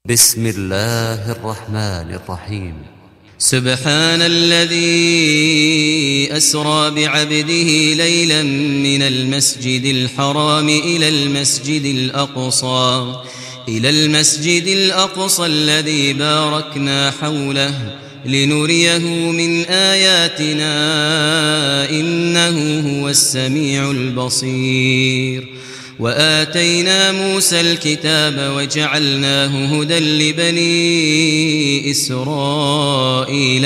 بسم الله الرحمن الرحيم. سبحان الذي أسرى بعبده ليلا من المسجد الحرام إلى المسجد الأقصى الذي باركنا حوله لنريه من آياتنا إنه هو السميع البصير. وآتينا موسى الكتاب وجعلناه هدى لبني إسرائيل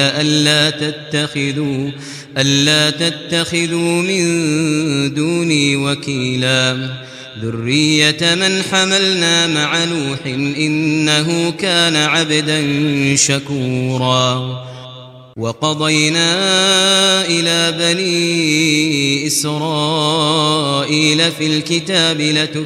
ألا تتخذوا من دوني وكيلا ذرية من حملنا مع نوح إنه كان عبدا شكورا. وقضينا إلى بني إسرائيل في الكتاب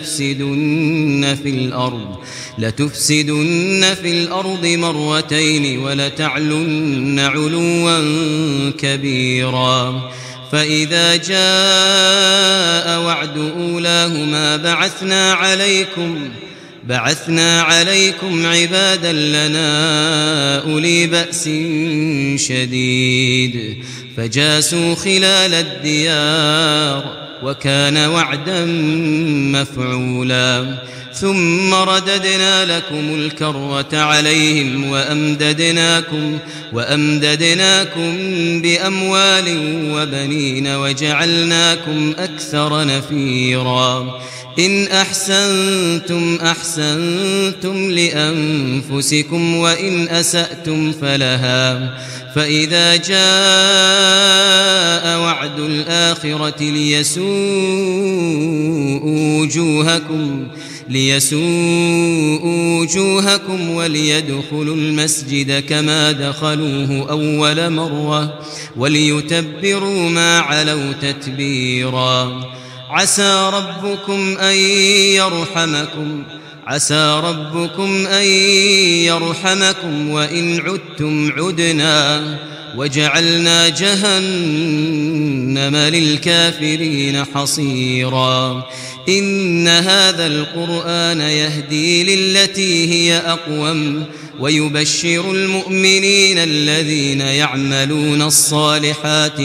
لتفسدن في الأرض مرتين ولتعلن علوا كبيرا. فإذا جاء وعد أولاهما بعثنا عليكم عبادا لنا أولي بأس شديد فجاسوا خلال الديار وكان وعدا مفعولا. ثم رددنا لكم الكرة عليهم وأمددناكم بأموال وبنين وجعلناكم أكثر نفيرا. إن أحسنتم لأنفسكم وإن أسأتم فلها. فإذا جاء وعد الآخرة ليسوءوا وجوهكم وليدخلوا المسجد كما دخلوه أول مرة وليتبروا ما علوا تتبيرا. عسى ربكم أن يرحمكم وإن عدتم عدنا وجعلنا جهنم للكافرين حصيرا. إن هذا القرآن يهدي للتي هي أقوم ويبشر المؤمنين الذين يعملون الصالحات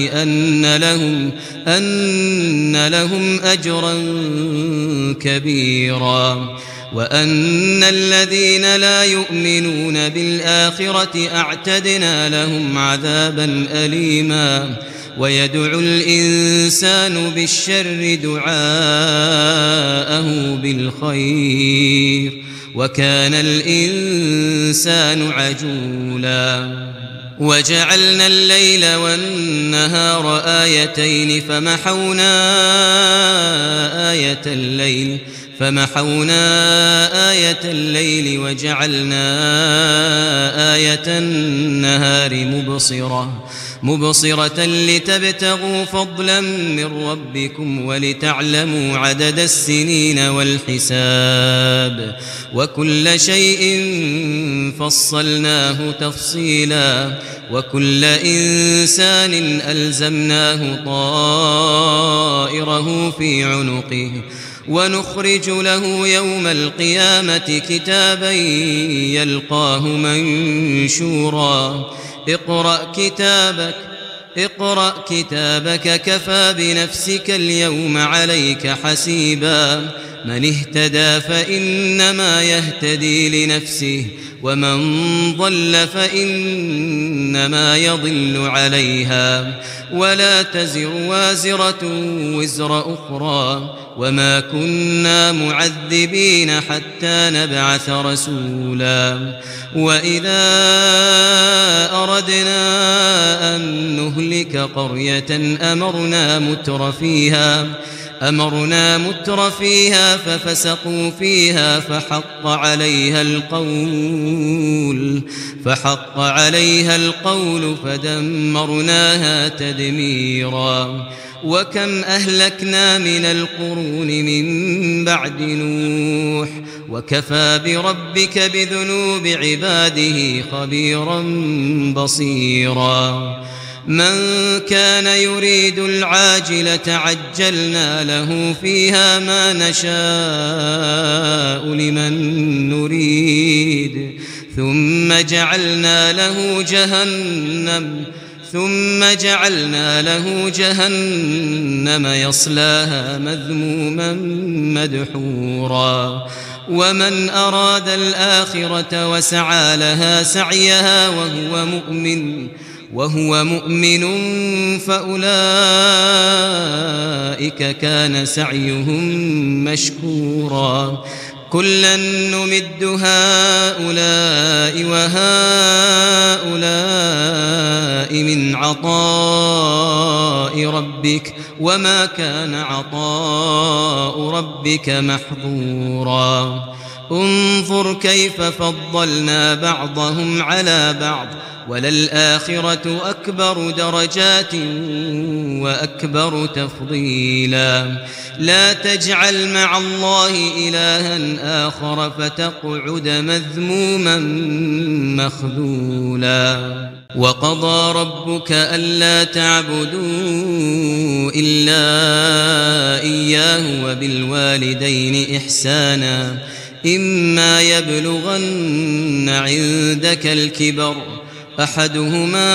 أن لهم أجرا كبيرا. وأن الذين لا يؤمنون بالآخرة أعتدنا لهم عذابا أليما. ويدعو الإنسان بالشر دعاءه بالخير وكان الإنسان عجولا. وجعلنا الليل والنهار آيتين فمحونا آية الليل وجعلنا آية النهار مبصرة لتبتغوا فضلا من ربكم ولتعلموا عدد السنين والحساب وكل شيء فصلناه تفصيلا. وكل إنسان ألزمناه طائره في عنقه ونخرج له يوم القيامة كتابا يلقاه منشورا. اقرأ كتابك كفى بنفسك اليوم عليك حسيبا. من اهتدى فإنما يهتدي لنفسه ومن ضل فإنما يضل عليها ولا تزر وازرة وزر أخرى وما كنا معذبين حتى نبعث رسولا. وإذا أردنا أن نهلك قرية أمرنا متر فيها ففسقوا فيها فحق عليها القول فدمرناها تدميرا. وكم أهلكنا من القرون من بعد نوح وكفى بربك بذنوب عباده خبيرا بصيرا. من كان يريد العاجلة عجلنا له فيها ما نشاء لمن نريد ثم جعلنا له جهنم يصلاها مذموما مدحورا ومن أراد الآخرة وسعى لها سعيها وهو مؤمن فأولئك كان سعيهم مشكورا كلا نمد هؤلاء وهؤلاء من عطاء ربك وما كان عطاء ربك محظورا انظر كيف فضلنا بعضهم على بعض وللآخرة أكبر درجات وأكبر تفضيلا لا تجعل مع الله إلها آخر فتقعد مذموما مخذولا وقضى ربك ألا تعبدوا إلا إياه وبالوالدين إحسانا إما يبلغن عندك الكبر أحدهما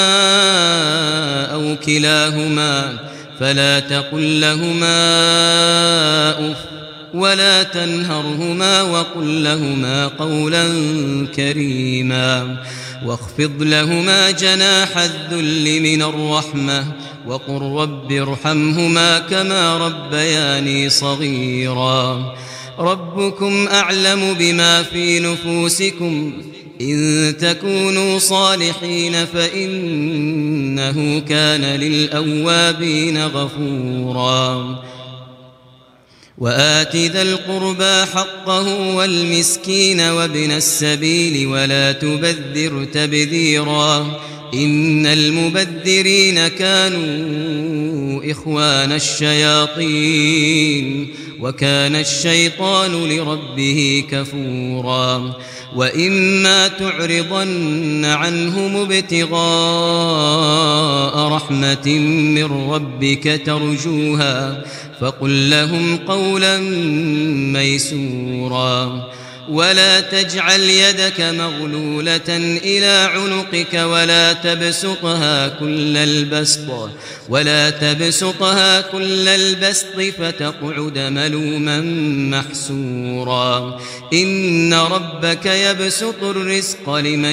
أو كلاهما فلا تقل لهما أف ولا تنهرهما وقل لهما قولا كريما واخفض لهما جناح الذل من الرحمة وقل رب ارحمهما كما ربياني صغيرا ربكم أعلم بما في نفوسكم إن تكونوا صالحين فإنه كان للأوابين غفورا وآت ذا القربى حقه والمسكين وابن السبيل ولا تبذر تبذيرا إن المبذرين كانوا إخوان الشياطين وكان الشيطان لربه كفورا وإما تعرضن عنهم ابتغاء رحمة من ربك ترجوها فقل لهم قولا ميسورا ولا تجعل يدك مغلولة إلى عنقك ولا تبسطها كل البسط فتقعد ملوما محسورا إن ربك يبسط الرزق لمن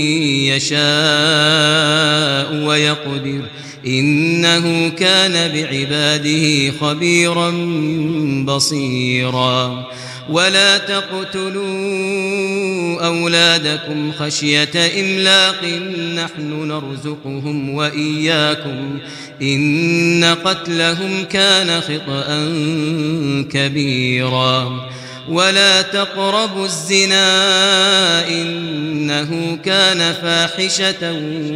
يشاء ويقدر إنه كان بعباده خبيرا بصيرا ولا تقتلوا أولادكم خشية إملاق نحن نرزقهم وإياكم إن قتلهم كان خطأ كبيرا ولا تقربوا الزنا إنه كان فاحشة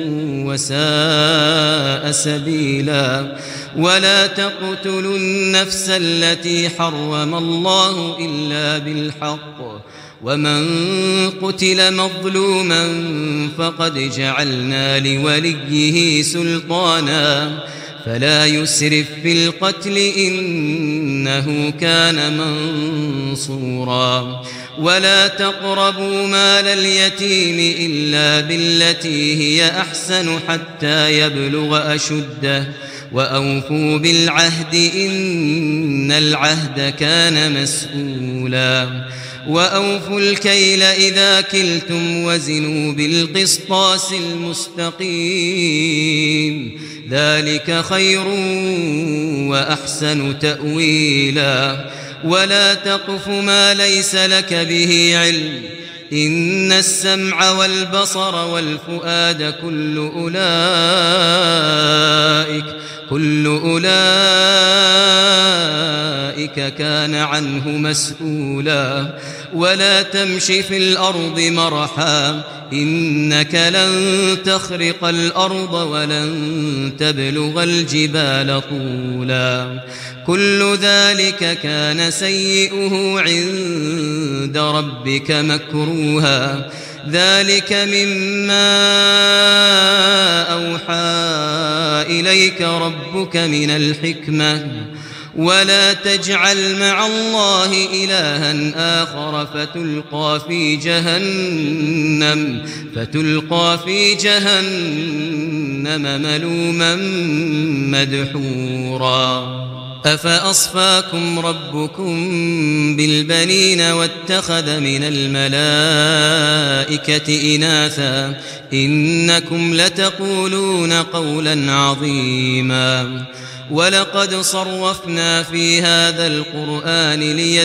وساء سبيلا ولا تقتلوا النفس التي حرم الله إلا بالحق ومن قتل مظلوما فقد جعلنا لوليه سلطانا فلا يسرف في القتل إنه كان منصورا ولا تقربوا مال اليتيم إلا بالتي هي أحسن حتى يبلغ أشده وأوفوا بالعهد إن العهد كان مسؤولا وأوفوا الكيل إذا كلتم وزنوا بالقسطاس المستقيم ذلك خير وأحسن تأويلا ولا تقف ما ليس لك به علم إن السمع والبصر والفؤاد كل أولئك كان عنه مسؤولا ولا تمش في الأرض مرحا إنك لن تخرق الأرض ولن تبلغ الجبال طولا كل ذلك كان سيئه عند ربك مكروها ذلك مما أوحى إليك ربك من الحكمة ولا تجعل مع الله إلها آخر فتلقى في جهنم ملوما مدحورا أفأصفاكم ربكم بالبنين واتخذ من الملائكة إناثا إنكم لتقولون قولا عظيما ولقد صرفنا في هذا القرآن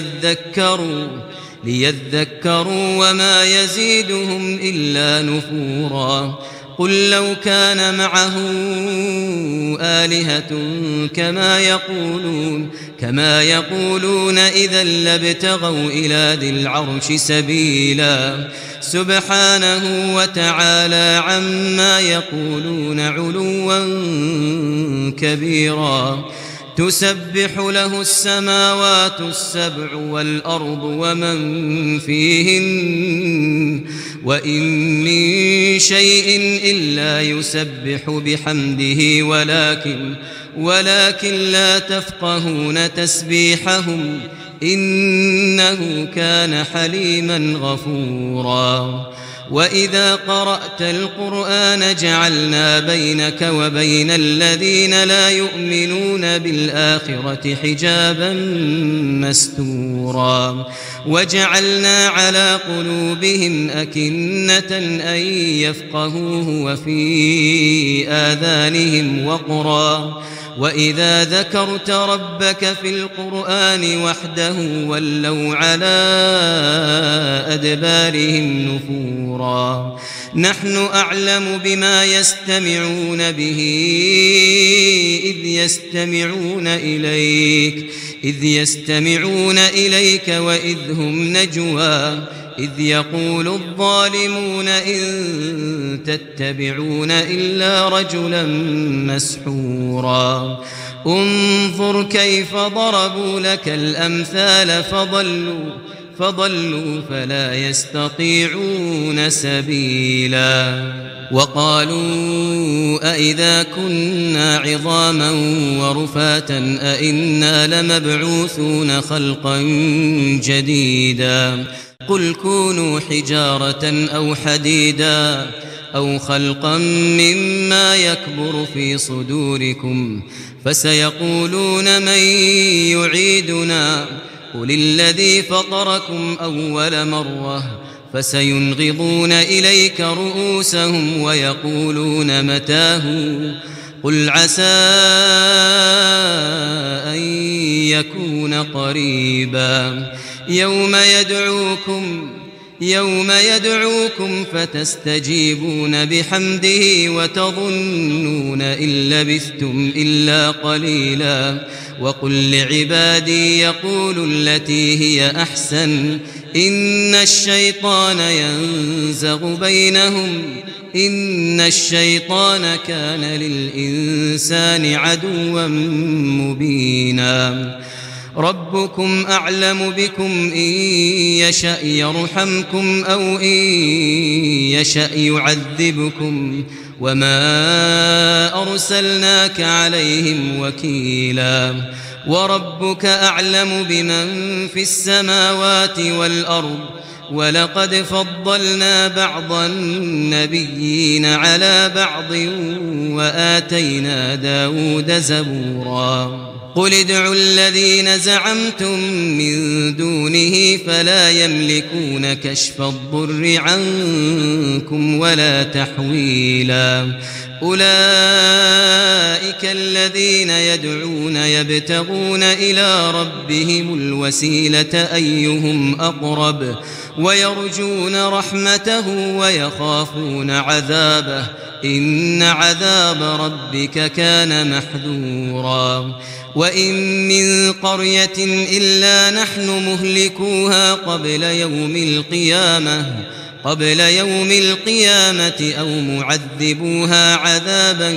ليذكروا وما يزيدهم إلا نفورا قل لو كان معه آلهة كما يقولون إذا لابتغوا إلى ذي العرش سبيلا سبحانه وتعالى عما يقولون علوا كبيرا تسبح له السماوات السبع والأرض ومن فيهن وإن من شيء إلا يسبح بحمده ولكن لا تفقهون تسبيحهم إنه كان حليما غفورا وإذا قرأت القرآن جعلنا بينك وبين الذين لا يؤمنون بالآخرة حجابا مستورا وجعلنا على قلوبهم أكنة أن يفقهوه وفي آذانهم وقرا وإذا ذكرت ربك في القرآن وحده ولوا على أدبارهم نفورا نحن أعلم بما يستمعون به إذ يستمعون إليك وإذ هم نجوى إذ يقول الظالمون إن تتبعون إلا رجلا مسحورا انظر كيف ضربوا لك الأمثال فضلوا فلا يستطيعون سبيلا وقالوا أئذا كنا عظاما ورفاتا أئنا لمبعوثون خلقا جديدا قل كونوا حجارة أو حديدا أو خلقا مما يكبر في صدوركم فسيقولون من يعيدنا قل الذي فطركم أول مرة فسينغضون إليك رؤوسهم ويقولون متاه قل عسى أن يكون قريبا يوم يدعوكم فتستجيبون بحمده وتظنون إن لبثتم إلا قليلا وقل لعبادي يقولوا التي هي أحسن إن الشيطان ينزغ بينهم إن الشيطان كان للإنسان عدوا مبينا ربكم أعلم بكم إن يشأ يرحمكم أو إن يشأ يعذبكم وما أرسلناك عليهم وكيلا وربك أعلم بمن في السماوات والأرض ولقد فضلنا بعض النبيين على بعض وآتينا داود زبورا قل ادعوا الذين زعمتم من دونه فلا يملكون كشف الضر عنكم ولا تحويلا أولئك الذين يدعون يبتغون إلى ربهم الوسيلة أيهم أقرب ويرجون رحمته ويخافون عذابه إن عذاب ربك كان محذورا وإن من قرية إلا نحن مهلكوها قبل يوم القيامة أو معذبوها عذابا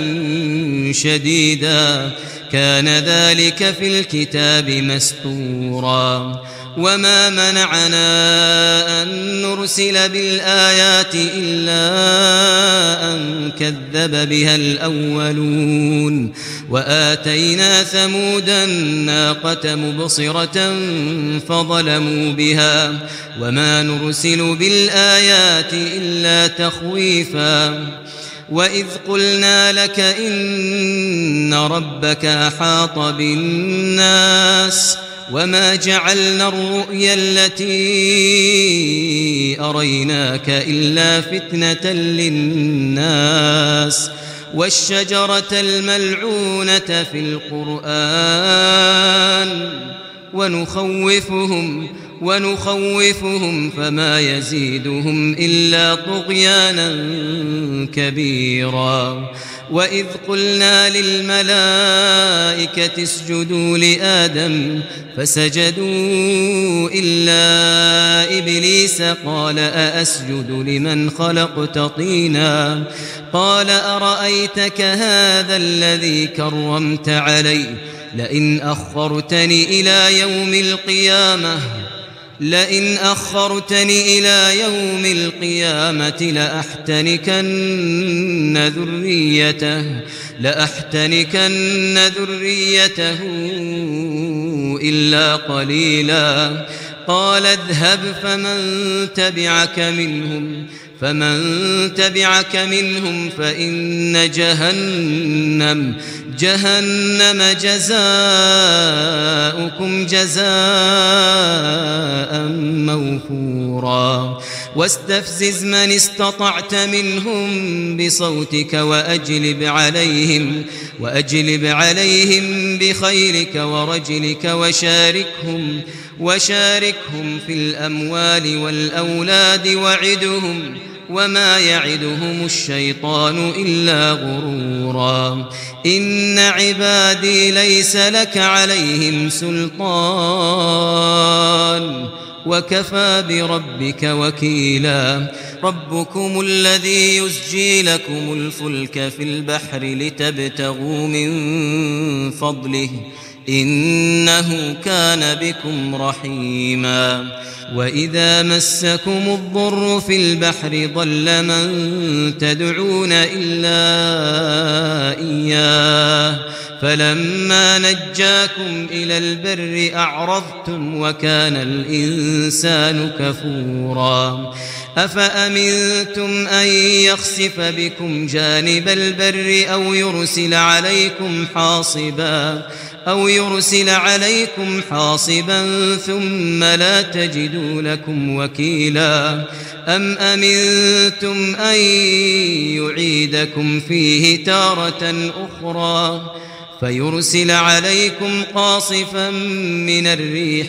شديدا كان ذلك في الكتاب مسطورا وما منعنا أن نرسل بالآيات إلا أن كذب بها الأولون وآتينا ثمود الناقة مبصرة فظلموا بها وما نرسل بالآيات إلا تخويفا وإذ قلنا لك إن ربك أحاط بالناس وما جعلنا الرؤيا التي أريناك إلا فتنة للناس والشجرة الملعونة في القرآن ونخوفهم فما يزيدهم إلا طغيانا كبيرا وإذ قلنا للملائكة اسجدوا لآدم فسجدوا إلا إبليس قال أأسجد لمن خلقت طينا قال أرأيتك هذا الذي كرمت علي لئن أخرتني إلى يوم القيامة لأحتنكن ذريته إلا قليلا قال اذهب فمن تبعك منهم فإن جهنم جزاؤكم جزاء موفورا واستفزز من استطعت منهم بصوتك وأجلب عليهم بخيلك ورجلك وشاركهم في الأموال والأولاد وعدهم وما يعدهم الشيطان إلا غرورا إن عبادي ليس لك عليهم سلطان وكفى بربك وكيلا ربكم الذي يزجي لكم الفلك في البحر لتبتغوا من فضله إنه كان بكم رحيما وإذا مسكم الضر في البحر ضل من تدعون إلا إياه فلما نجاكم إلى البر أعرضتم وكان الإنسان كفورا أفأمنتم أن يخسف بكم جانب البر أو يرسل عليكم حاصبا ثم لا تجدوا لكم وكيلا أم أمنتم أن يعيدكم فيه تارة أخرى فيرسل عليكم قاصفا من الريح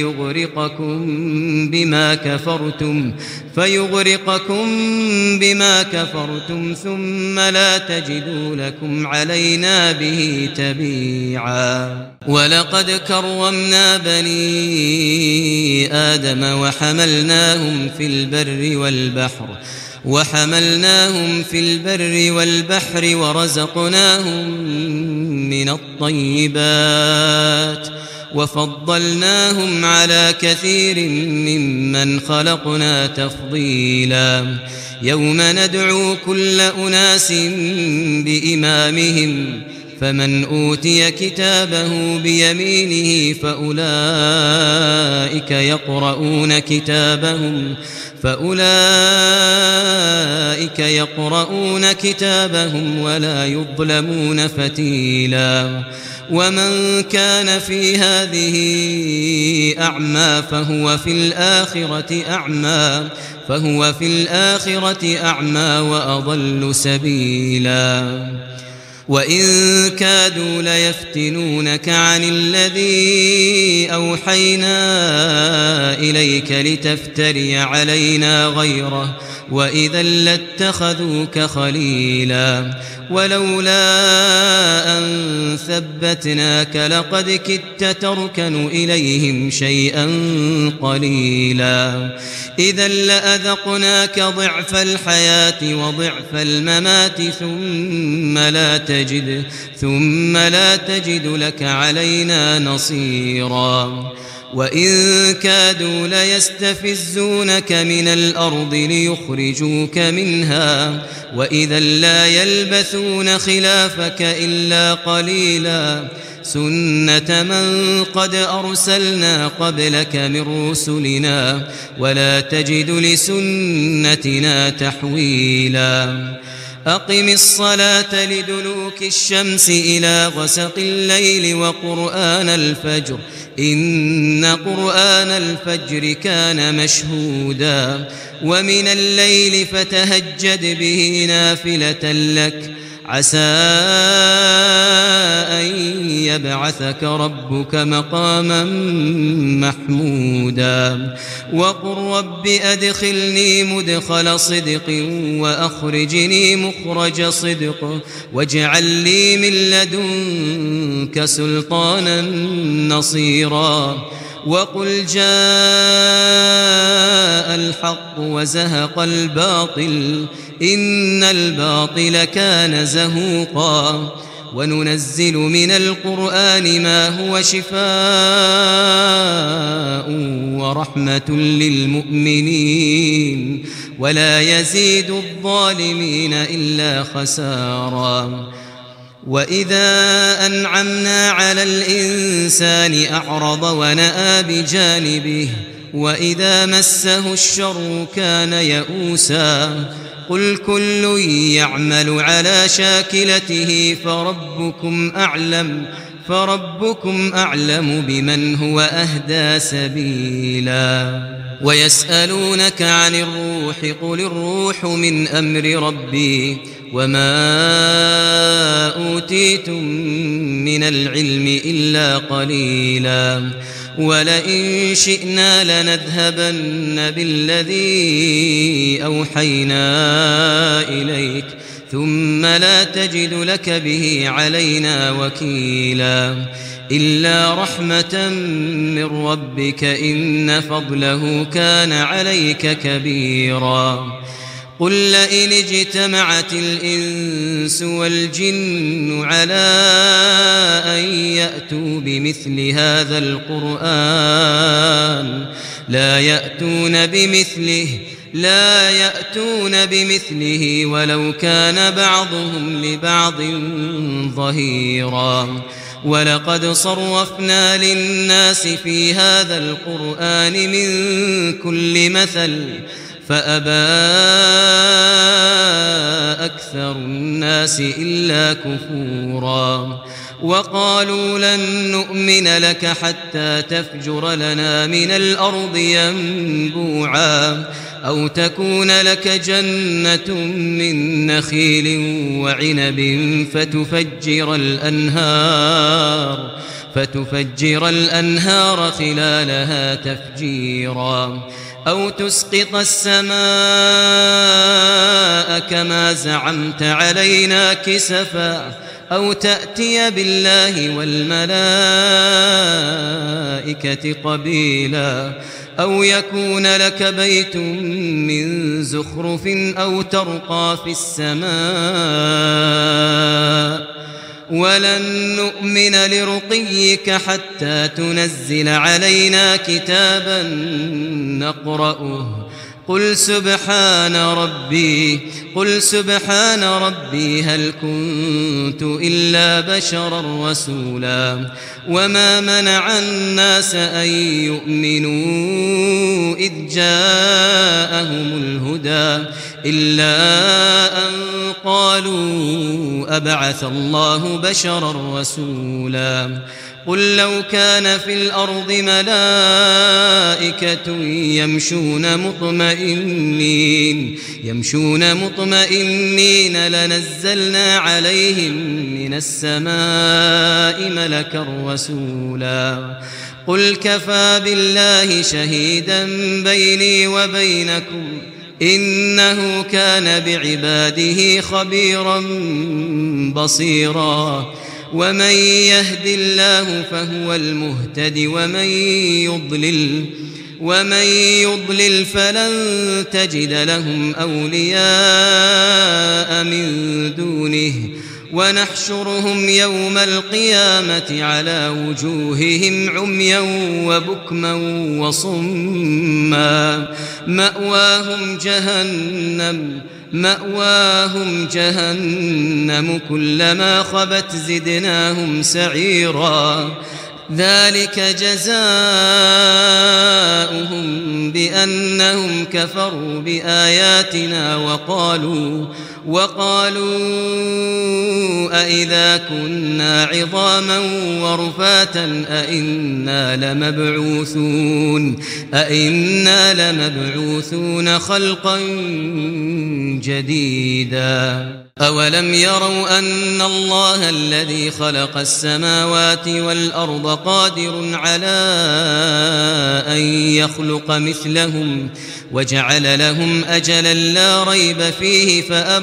فيغرقكم بما كفرتم ثم لا تجدوا لكم علينا به تبيعا ولقد كرمنا بني آدم وحملناهم في البر والبحر ورزقناهم من الطيبات وفضلناهم على كثير ممن خلقنا تفضيلا يوم ندعو كل أناس بإمامهم فمن أوتي كتابه بيمينه فأولئك يقرؤون كتابهم ولا يظلمون فتيلا ومن كان في هذه أعمى فهو في الآخرة أعمى وأضل سبيلا وإن كادوا ليفتنونك عن الذي أوحينا إليك لتفتري علينا غيره وإذا لاتخذوك خليلا ولولا أن ثبتناك لقد كدت تركن إليهم شيئا قليلا إذا لأذقناك ضعف الحياة وضعف الممات ثم لا تجد لك علينا نصيرا وإن كادوا ليستفزونك من الأرض ليخرجوك منها وإذا لا يلبثون خلافك إلا قليلا سنة من قد أرسلنا قبلك من رسلنا ولا تجد لسنتنا تحويلا أقم الصلاة لدلوك الشمس إلى غسق الليل وقرآن الفجر إن قرآن الفجر كان مشهودا ومن الليل فتهجد به نافلة لك عسى أن يبعثك ربك مقاما محمودا وقل رب أدخلني مدخل صدق وأخرجني مخرج صدق واجعل لي من لدنك سلطانا نصيرا وقل جاء الحق وزهق الباطل إن الباطل كان زهوقا وننزل من القرآن ما هو شفاء ورحمة للمؤمنين ولا يزيد الظالمين إلا خسارا وإذا أنعمنا على الإنسان أعرض ونأى بجانبه وإذا مسه الشر كان يئوسا قل كل يعمل على شاكلته فربكم أعلم بمن هو أهدى سبيلا ويسألونك عن الروح قل الروح من أمر ربي وما أوتيتم من العلم إلا قليلا ولئن شئنا لنذهبن بالذي أوحينا إليك ثم لا تجد لك به علينا وكيلا إلا رحمة من ربك إن فضله كان عليك كبيرا قل لئن اجتمعت الإنس والجن على أن يأتوا بمثل هذا القرآن لا يأتون بمثله ولو كان بعضهم لبعض ظهيرا ولقد صرفنا للناس في هذا القرآن من كل مثل فأبى أكثر الناس إلا كفورا وقالوا لن نؤمن لك حتى تفجر لنا من الأرض ينبوعا أو تكون لك جنة من نخيل وعنب فتفجر الأنهار خلالها تفجيرا أو تسقط السماء كما زعمت علينا كسفا أو تأتي بالله والملائكة قبيلا أو يكون لك بيت من زخرف أو ترقى في السماء ولن نؤمن لرقيك حتى تنزل علينا كتابا نقرأه قل سبحان ربي هل كنت إلا بشرا رسولا وما منع الناس أن يؤمنوا إذ جاءهم الهدى إلا أن قالوا أبعث الله بشرا رسولا قل لو كان في الأرض ملائكة يمشون مطمئنين لنزلنا عليهم من السماء ملكا رسولا قل كفى بالله شهيدا بيني وبينكم إنه كان بعباده خبيرا بصيرا ومن يهد الله فهو المهتد ومن يضلل فلن تجد لهم أولياء من دونه ونحشرهم يوم القيامة على وجوههم عميا وبكما وصما مأواهم جهنم كلما خبت زدناهم سعيرا ذلك جزاؤهم بأنهم كفروا بآياتنا وقالوا أإذا كنا عظاما ورفاتا أإنا لمبعوثون خلقا جديدا أولم يروا أن الله الذي خلق السماوات والأرض قادر على أن يخلق مثلهم وجعل لهم أجلا لا ريب فيه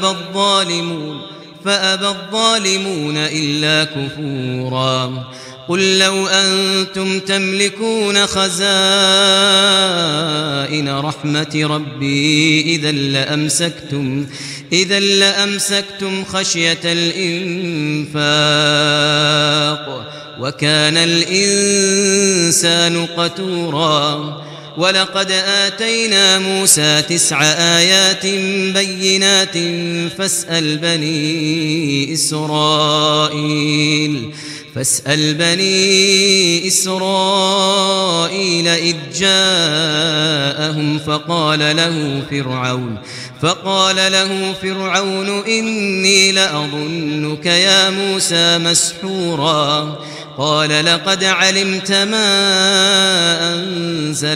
فأبى الظالمون إلا كفورا قل لو أنتم تملكون خزائن رحمة ربي إذا لأمسكتم خشية الإنفاق وكان الإنسان قتورا ولقد آتينا موسى 9 آيات بينات فاسأل بني إسرائيل إذ جاءهم فقال له فرعون إني لأظنك يا موسى مسحورا قال لقد علمت ما أنزل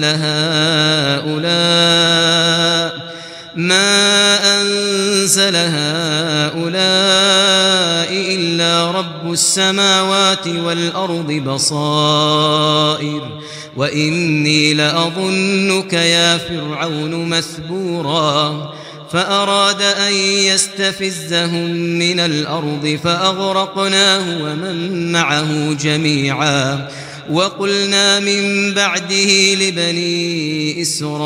هؤلاء إلا رب السماوات والأرض بصائر وإني لأظنك يا فرعون مثبورا فأراد أن يستفزهم من الأرض فأغرقناه ومن معه جميعا وقلنا من بعده لبني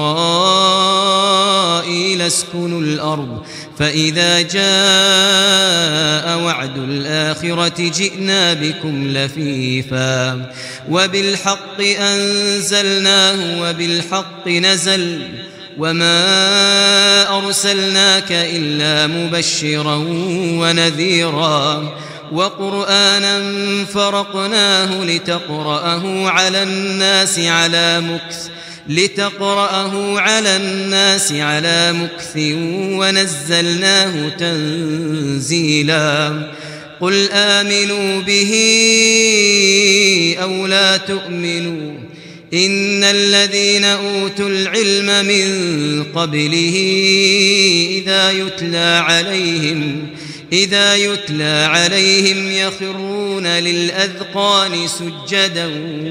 إسرائيل اسكنوا الأرض فإذا جاء وعد الآخرة جئنا بكم لفيفا وبالحق أنزلناه وبالحق نزل وما أرسلناك إلا مبشرا ونذيرا وقرآنا فرقناه لتقرأه على الناس على مكث ونزلناه تنزيلا قل آمنوا به أو لا تؤمنوا إن الذين أوتوا العلم من قبله إذا يتلى عليهم يخرون للأذقان سجدا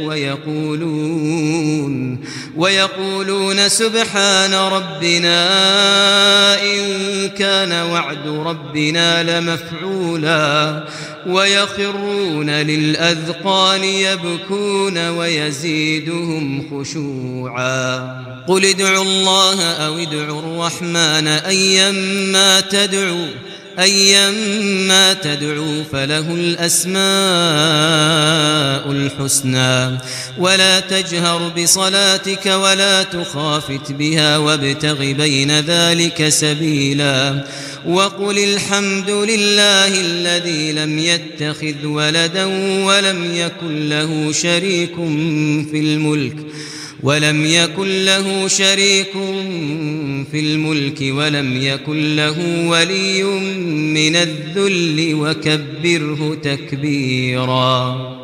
ويقولون سبحان ربنا إن كان وعد ربنا لمفعولا ويخرون للأذقان يبكون ويزيدهم خشوعا قل ادعوا الله أو ادعوا الرحمن أيما تدعوا فله الأسماء الحسنى ولا تجهر بصلاتك ولا تخافت بها وابتغ بين ذلك سبيلا وقل الحمد لله الذي لم يتخذ ولدا ولم يكن له شريك في الملك ولم يكن له ولي من الذل وكبره تكبيرا.